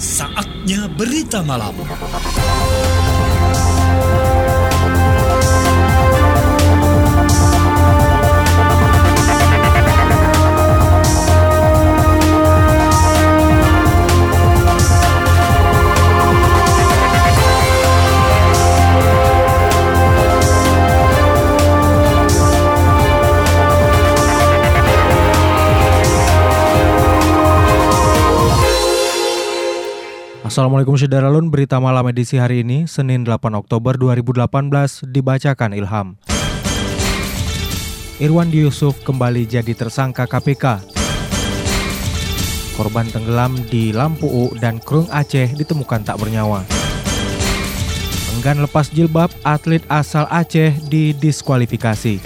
Saatnya berita malam. Assalamualaikum Syederalun, berita malam edisi hari ini, Senin 8 Oktober 2018, dibacakan Ilham. Irwandi Yusuf kembali jadi tersangka KPK. Korban tenggelam di Lampu dan Krung Aceh ditemukan tak bernyawa. Enggan lepas jilbab, atlet asal Aceh didiskualifikasi.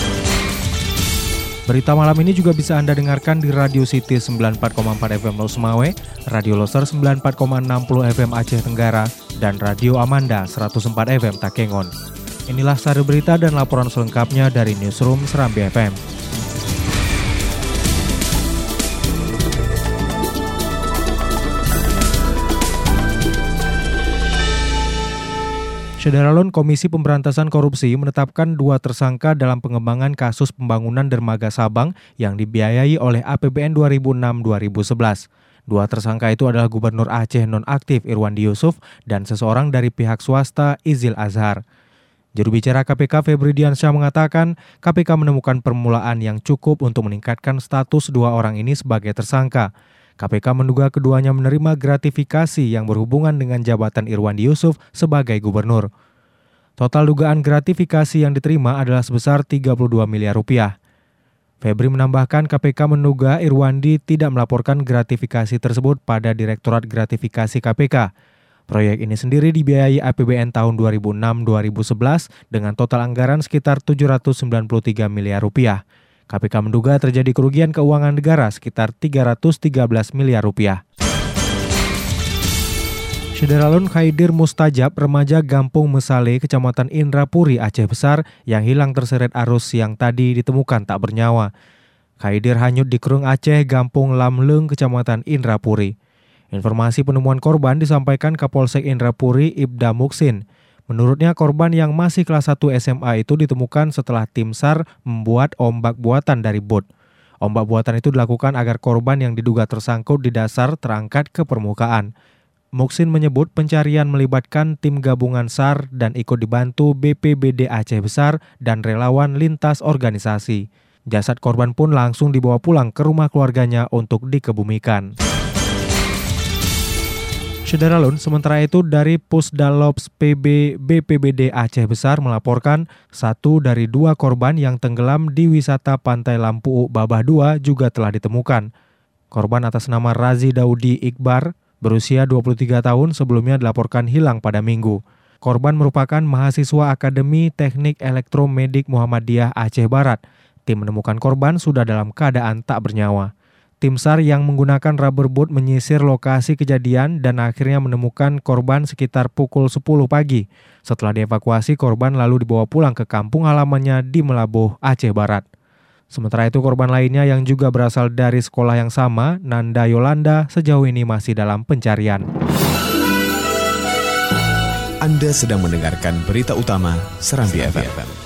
Berita malam ini juga bisa Anda dengarkan di Radio City 94,4 FM Los Mawe, Radio Loser 94,60 FM Aceh Tenggara, dan Radio Amanda 104 FM Takengon. Inilah sari berita dan laporan selengkapnya dari Newsroom Serambi FM. Syederalun, Komisi Pemberantasan Korupsi menetapkan 2 tersangka dalam pengembangan kasus pembangunan dermaga Sabang yang dibiayai oleh APBN 2006-2011. 2 tersangka itu adalah Gubernur Aceh nonaktif Irwandi Yusuf dan seseorang dari pihak swasta Izil Azhar. Juru bicara KPK Febri Diansyah mengatakan KPK menemukan permulaan yang cukup untuk meningkatkan status 2 orang ini sebagai tersangka. KPK menduga keduanya menerima gratifikasi yang berhubungan dengan jabatan Irwandi Yusuf sebagai gubernur. Total dugaan gratifikasi yang diterima adalah sebesar 32 miliar rupiah. Febri menambahkan KPK menduga Irwandi tidak melaporkan gratifikasi tersebut pada Direktorat Gratifikasi KPK. Proyek ini sendiri dibiayai APBN tahun 2006-2011 dengan total anggaran sekitar 793 miliar rupiah. KPK menduga terjadi kerugian keuangan negara sekitar 313 miliar rupiah. Syederalun, Khaidir Mustajab, remaja Gampung Mesale, Kecamatan Indrapuri, Aceh Besar, yang hilang terseret arus siang tadi ditemukan tak bernyawa. Khaidir hanyut di Krung Aceh, Gampung Lamleng, Kecamatan Indrapuri. Informasi penemuan korban disampaikan Kapolsek Indrapuri, Ibda Muksin. Menurutnya, korban yang masih kelas 1 SMA itu ditemukan setelah tim SAR membuat ombak buatan dari bot. Ombak buatan itu dilakukan agar korban yang diduga tersangkut di dasar terangkat ke permukaan. Muksin menyebut pencarian melibatkan tim gabungan SAR dan ikut dibantu BPBD Aceh Besar dan relawan lintas organisasi. Jasad korban pun langsung dibawa pulang ke rumah keluarganya untuk dikebumikan. Syederalun, sementara itu dari Pusdalops PB BPBD Aceh Besar melaporkan 1 dari 2 korban yang tenggelam di wisata Pantai Lampu Babah 2 juga telah ditemukan. Korban atas nama Razi Daudi Iqbar, berusia 23 tahun, sebelumnya dilaporkan hilang pada Minggu. Korban merupakan mahasiswa Akademi Teknik Elektromedik Muhammadiyah Aceh Barat. Tim menemukan korban sudah dalam keadaan tak bernyawa. Tim SAR yang menggunakan rubber boat menyisir lokasi kejadian dan akhirnya menemukan korban sekitar pukul 10 pagi. Setelah dievakuasi, korban lalu dibawa pulang ke kampung halamannya di Melabuh, Aceh Barat. Sementara itu, korban lainnya yang juga berasal dari sekolah yang sama, Nanda Yolanda, sejauh ini masih dalam pencarian. Anda sedang mendengarkan berita utama Serambi FM.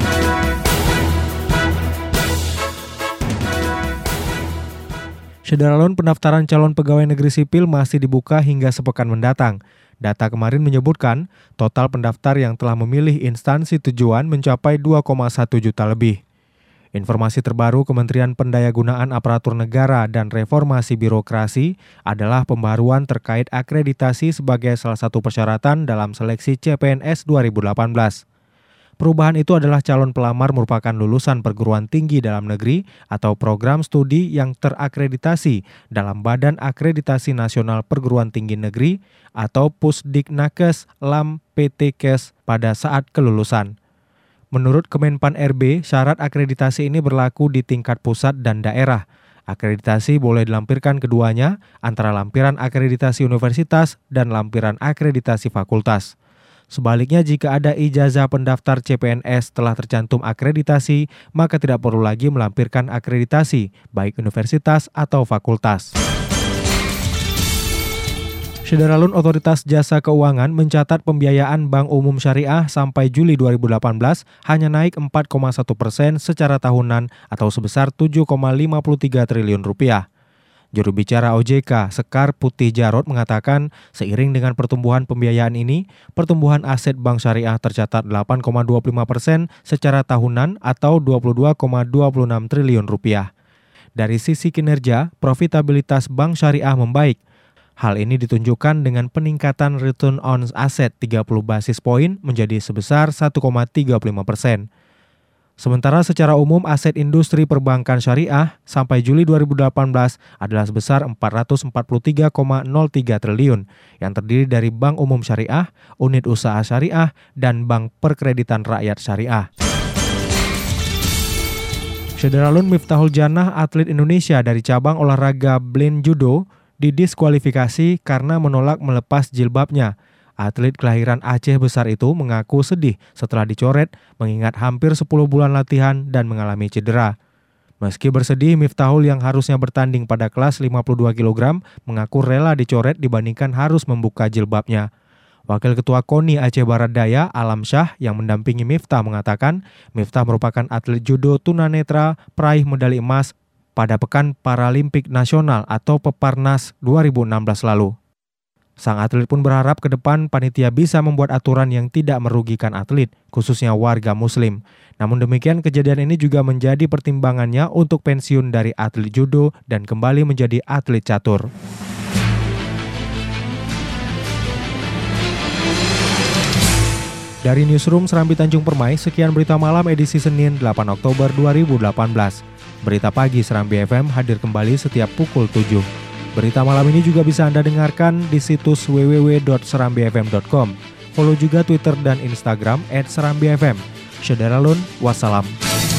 Syederalun, pendaftaran calon pegawai negeri sipil masih dibuka hingga sepekan mendatang. Data kemarin menyebutkan total pendaftar yang telah memilih instansi tujuan mencapai 2,1 juta lebih. Informasi terbaru Kementerian Pendayagunaan Aparatur Negara dan Reformasi Birokrasi adalah pembaruan terkait akreditasi sebagai salah satu persyaratan dalam seleksi CPNS 2018. Perubahan itu adalah calon pelamar merupakan lulusan perguruan tinggi dalam negeri atau program studi yang terakreditasi dalam Badan Akreditasi Nasional Perguruan Tinggi Negeri atau Pusdiknakes Lam PTKes pada saat kelulusan. Menurut Kemenpan RB, syarat akreditasi ini berlaku di tingkat pusat dan daerah. Akreditasi boleh dilampirkan keduanya antara lampiran akreditasi universitas dan lampiran akreditasi fakultas. Sebaliknya, jika ada ijazah pendaftar CPNS telah tercantum akreditasi, maka tidak perlu lagi melampirkan akreditasi, baik universitas atau fakultas. Syederalun Otoritas Jasa Keuangan mencatat pembiayaan Bank Umum Syariah sampai Juli 2018 hanya naik 4,1% secara tahunan atau sebesar 7,53 triliun rupiah. Juru bicara OJK, Sekar Putih Jarot mengatakan, seiring dengan pertumbuhan pembiayaan ini, pertumbuhan aset Bank Syariah tercatat 8,25% secara tahunan atau 22,26 triliun rupiah. Dari sisi kinerja, profitabilitas Bank Syariah membaik. Hal ini ditunjukkan dengan peningkatan return on asset 30 basis poin menjadi sebesar 1,35%. Sementara secara umum aset industri perbankan syariah sampai Juli 2018 adalah sebesar 443,03 triliun yang terdiri dari Bank Umum Syariah, Unit Usaha Syariah, dan Bank Perkreditan Rakyat Syariah. Syederalun Miftahul Jannah, atlet Indonesia dari cabang olahraga blind judo, didiskualifikasi karena menolak melepas jilbabnya. Atlet kelahiran Aceh besar itu mengaku sedih setelah dicoret mengingat hampir 10 bulan latihan dan mengalami cedera. Meski bersedih, Miftahul yang harusnya bertanding pada kelas 52 kg mengaku rela dicoret dibandingkan harus membuka jilbabnya. Wakil Ketua KONI Aceh Barat Daya, Alam Syah, yang mendampingi Miftah mengatakan, Miftah merupakan atlet judo tunanetra peraih medali emas pada Pekan Paralimpik Nasional atau Peparnas 2016 lalu. Sang atlet pun berharap ke depan panitia bisa membuat aturan yang tidak merugikan atlet, khususnya warga muslim. Namun demikian, kejadian ini juga menjadi pertimbangannya untuk pensiun dari atlet judo dan kembali menjadi atlet catur. Dari Newsroom Serambi Tanjung Permai, sekian berita malam edisi Senin 8 Oktober 2018. Berita pagi Serambi FM hadir kembali setiap pukul 7. Berita malam ini juga bisa Anda dengarkan di situs www.serambifm.com. Follow juga Twitter dan Instagram @serambifm. Syederalun, wassalam.